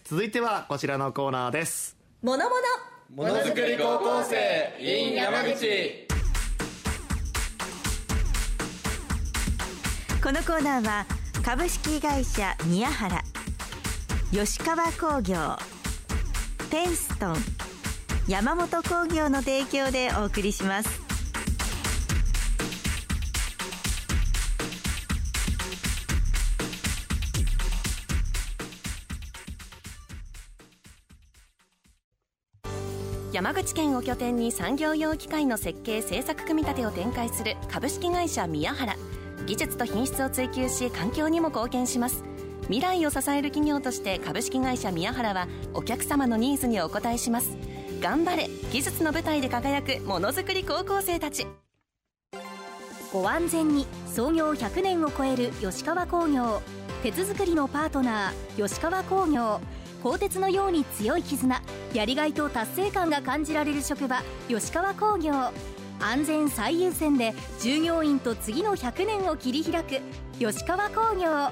続いてはこちらのコーナーです。 ものづくり高校生 in 山口。 このコーナーは株式会社宮原、吉川工業、ペンストン、山本工業の提供でお送りします。 山口県を拠点に産業用機械の設計製作組み立てを展開する株式会社宮原。技術と品質を追求し、環境にも貢献します。未来を支える企業として株式会社宮原はお客様のニーズにお応えします。頑張れ、技術の舞台で輝くものづくり高校生たち。 ご安全に。創業100年を超える吉川工業。鉄作りのパートナー吉川工業。鋼鉄のように強い絆、やりがいと達成感が感じられる職場、吉川工業。安全最優先で従業員と次の100年を切り開く吉川工業。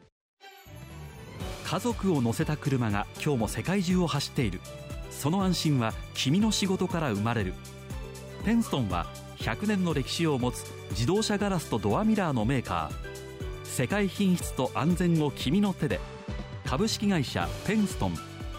家族を乗せた車が今日も世界中を走っている。その安心は君の仕事から生まれる。ペンストンは100年の歴史を持つ自動車ガラスとドアミラーのメーカー。世界品質と安全を君の手で。株式会社ペンストン。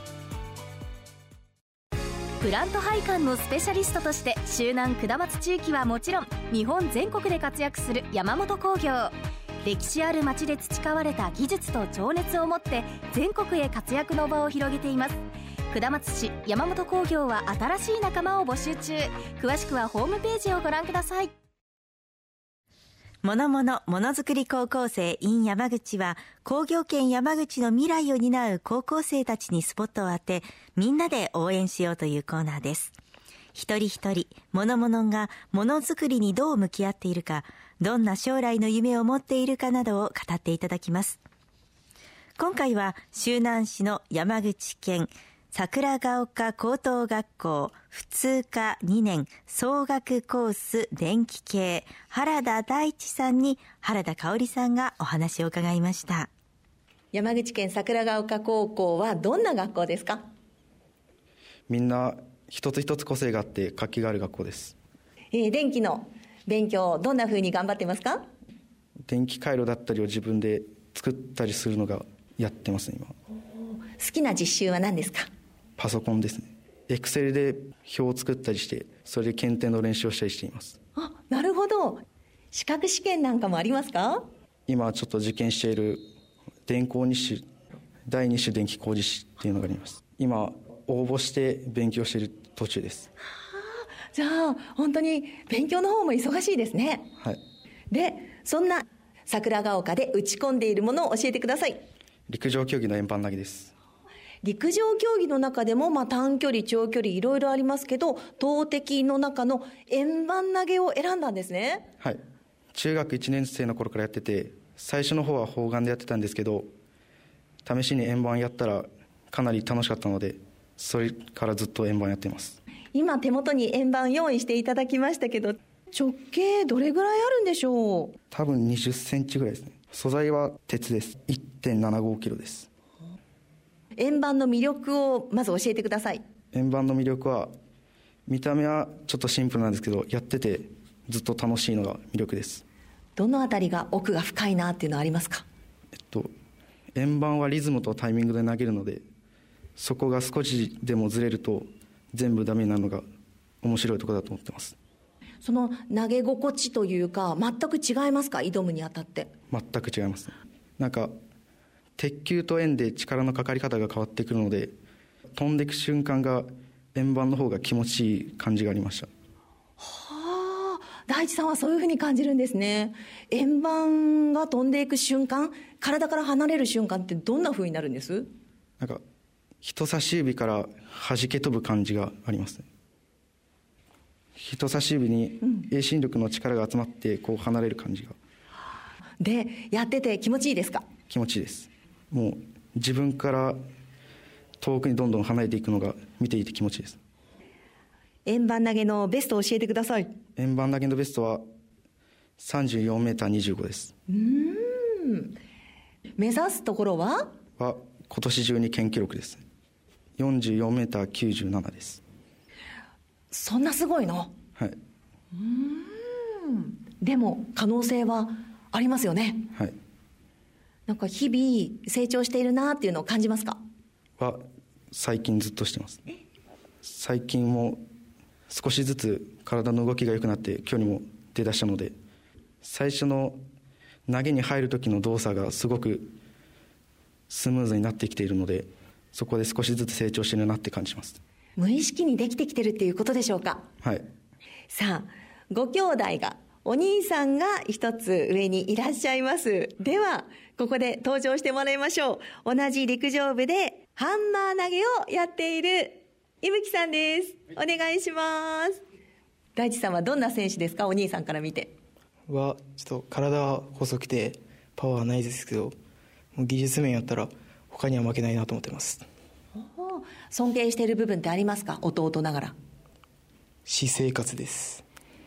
プラント配管のスペシャリストとして周南下松地域はもちろん日本全国で活躍する山本工業。歴史ある町で培われた技術と情熱を持って全国へ活躍の場を広げています。下松市山本工業は新しい仲間を募集中。詳しくはホームページをご覧ください。 ものづくり高校生 in 山口は工業圏山口の未来を担う高校生たちにスポットを当て、みんなで応援しようというコーナーです。一人一人がものづくりにどう向き合っているか、どんな将来の夢を持っているかなどを語っていただきます。今回は周南市の山口県桜ヶ丘高等学校普通科2年総学コース電気系原田大地さんに原田香織さんがお話を伺いました。 山口県桜ヶ丘高校はどんな学校ですか？ みんな一つ一つ個性があって活気がある学校です。 電気の勉強どんな風に頑張ってますか？ 電気回路だったりを自分で作ったりするのがやってますね。今好きな実習は何ですか？ パソコンですね。エクセルで表を作ったりして、それで検定の練習をしたりしています。 なるほど。資格試験なんかもありますか？ 今ちょっと受験している電工2種第2種電気工事士っていうのがあります。今応募して勉強している途中です。 じゃあ本当に勉強の方も忙しいですね。 はい。 でそんな桜ヶ丘で打ち込んでいるものを教えてください。 陸上競技の円盤投げです。 陸上競技の中でも、短距離長距離いろいろありますけど、投擲の中の円盤投げを選んだんですね。 はい。中学1年生の頃からやってて、最初の方は砲丸でやってたんですけど、試しに円盤やったらかなり楽しかったので、それからずっと円盤やっています。 今手元に円盤用意していただきましたけど、直径どれぐらいあるんでしょう？ 多分20センチぐらいですね。素材は鉄です。 1.75 キロです。 円盤の魅力をまず教えてください。 円盤の魅力は、見た目はちょっとシンプルなんですけど、やっててずっと楽しいのが魅力です。 どのあたりが奥が深いなっていうのはありますか？ 円盤はリズムとタイミングで投げるので、そこが少しでもずれると全部ダメになるのが面白いところだと思ってます。 その投げ心地というか全く違いますか？挑むにあたって。 全く違います。鉄球と円で力のかかり方が変わってくるので、飛んでいく瞬間が円盤の方が気持ちいい感じがありました。 はあ、大地さんはそういうふうに感じるんですね。円盤が飛んでいく瞬間、体から離れる瞬間ってどんなふうになるんです？ 人差し指から弾け飛ぶ感じがありますね。人差し指に遠心力の力が集まってこう離れる感じが。 で、やってて気持ちいいですか？ 気持ちいいです。もう自分から遠くにどんどん離れていくのが見ていて気持ちいいです。 円盤投げのベストを教えてください。 円盤投げのベストは34メーター25です。 目指すところは？ 今年中に県記録です。 44m97です。 そんなすごいの？ はい。 でも可能性はありますよね。 はい。 なんか日々成長しているなっていうのを感じますか？ は最近ずっとしてます。最近も少しずつ体の動きが良くなって距離も出だしたので、最初の投げに入る時の動作がすごくスムーズになってきているので、そこで少しずつ成長しているなって感じます。 無意識にできてきてるっていうことでしょうか？ はい。 さあ、ご兄弟が、お兄さんが一つ上にいらっしゃいます。ではここで登場してもらいましょう。同じ陸上部でハンマー投げをやっている伊吹さんです。お願いします。大地さんはどんな選手ですか？お兄さんから見て。 ちょっと体は細くてパワーはないですけど、もう技術面やったら他には負けないなと思ってます。 尊敬している部分ってありますか？弟ながら。 私生活です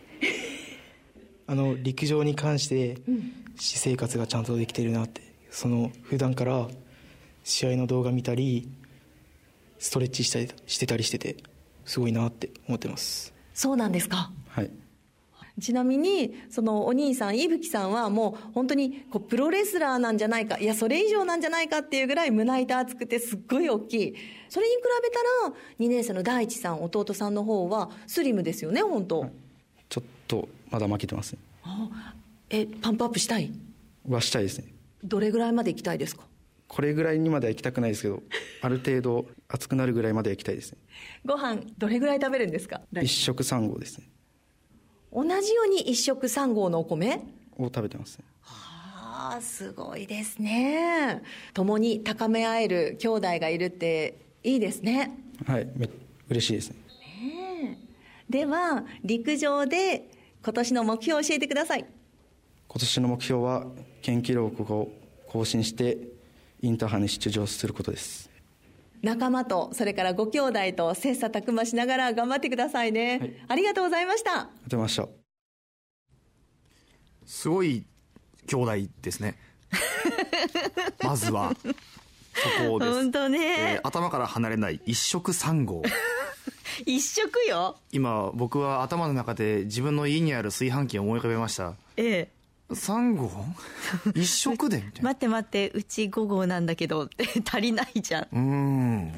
陸上に関して私生活がちゃんとできてるなって、普段から試合の動画見たりストレッチしてたりしててすごいなって思ってます。 そうなんですか？ はい。 ちなみにそのお兄さん伊吹さんはもう本当にプロレスラーなんじゃないか、いやそれ以上なんじゃないかっていうぐらい胸板厚くてすっごい大きい。それに比べたら2年生の大地さん、弟さんの方はスリムですよね。本当、 ちょっとまだ負けてますね。 パンプアップしたいはしたいですね。 どれぐらいまで行きたいですか？ これぐらいにまでは行きたくないですけど、ある程度熱くなるぐらいまでは行きたいですね。 ご飯どれぐらい食べるんですか？ 一食3合ですね。 同じように一食3合のお米を食べてますね。 はあ、すごいですね。共に高め合える兄弟がいるっていいですね。 はい、嬉しいですね。 では陸上で今年の目標を教えてください。 今年の目標は県記録を更新してインターハイに出場することです。 仲間とそれからご兄弟と切磋琢磨しながら頑張ってくださいね。はい、ありがとうございました。 ありがとうございました。 すごい兄弟ですねまずはそこです。 本当ね、 頭から離れない一食3合一食よ。 今僕は頭の中で自分の家にある炊飯器を思い浮かべました。3合一食でみたいな待ってうち5合なんだけど足りないじゃん。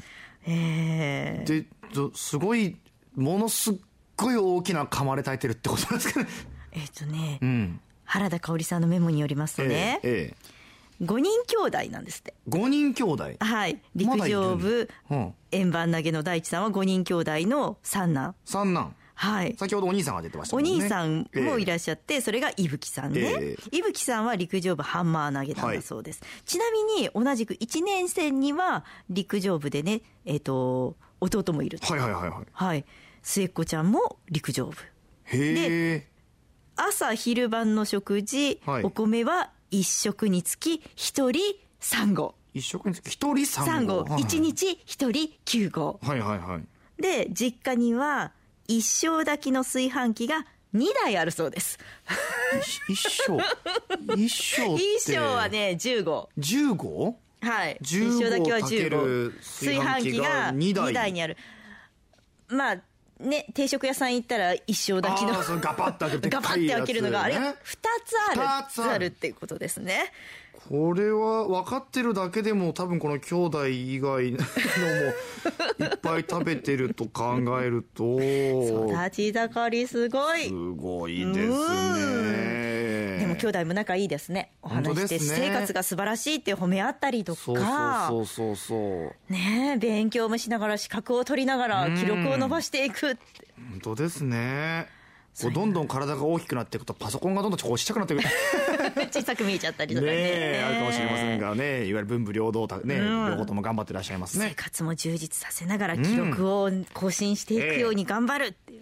ですごいものすっごい大きな釜で炊いてるってことなんですかね。 原田香織さんのメモによりますとね、5人兄弟なんですって。 5人兄弟。 はい。陸上部、円盤投げの大地さんは5人兄弟の三男。はい。 先ほどお兄さんが出てましたもんね。 お兄さんもいらっしゃって、それが伊吹さんね。伊吹さんは陸上部ハンマー投げなんだそうです。ちなみに同じく1年生には陸上部でね、弟もいる。はい。末っ子ちゃんも陸上部。で、朝昼晩の食事、お米は1食につき1人3合。 1食につき1人3合。 1日1人9合。で、実家には一升炊きの炊飯器が2台あるそうです。 一升はね10合。 10合？ はい。一升炊きは10合。炊飯器が2台にある。まあね、定食屋さん行ったら一升炊きのガパッと開けるのがあれ2つあるっていうことですね。 これは分かってるだけでも多分この兄弟以外のもいっぱい食べてると考えると育ち盛りすごいですね。 でも兄弟も仲いいですね。お話して私生活が素晴らしいって褒め合ったりとか、 そうね、勉強もしながら資格を取りながら記録を伸ばしていくって。 本当ですね。どんどん体が大きくなっていくとパソコンがどんどんちっちゃくなっていく小さく見えちゃったりとかねあるかもしれませんがね。いわゆる文武両道ね、両方とも頑張ってらっしゃいますね。 生活も充実させながら記録を更新していくように頑張るっていう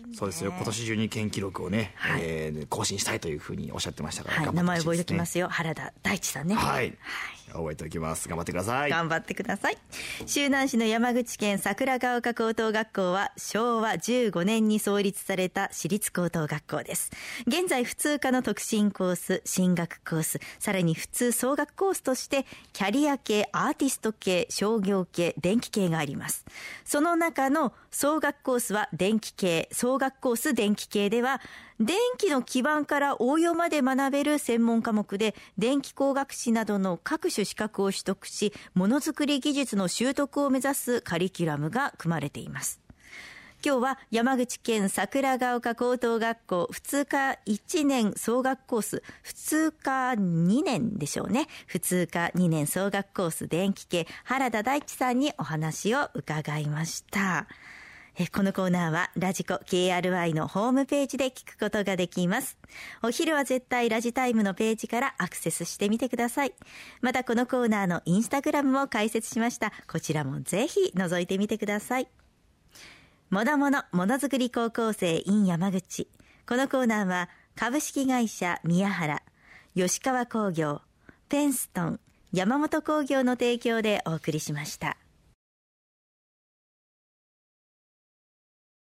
そうですよ、今年中に県記録をね、更新したいというふうにおっしゃってましたから、 はい、名前覚えておきますよ。原田大地さんね。 はい、覚えておきます。頑張ってください。 頑張ってください。周南市の山口県桜ヶ丘高等学校は昭和15年に創立された私立高等学校です。現在普通科の特進コース、進学コース、さらに普通総学コースとしてキャリア系、アーティスト系、商業系、電気系があります。その中の総学コースは電気系、総学コース電気系では電気の基盤から応用まで学べる専門科目で、電気工学士などの各種資格を取得し、ものづくり技術の習得を目指すカリキュラムが組まれています。今日は山口県桜ヶ丘高等学校普通科1年総学コース、普通科2年でしょうね。普通科2年総学コース電気系、原田大地さんにお話を伺いました。このコーナーはラジコ KRI のホームページで聞くことができます。お昼は絶対ラジタイムのページからアクセスしてみてください。またこのコーナーのインスタグラムも開設しました。こちらもぜひ覗いてみてください。ものものものづくり高校生 in 山口。このコーナーは株式会社宮原、吉川工業、ペンストン、山本工業の提供でお送りしました。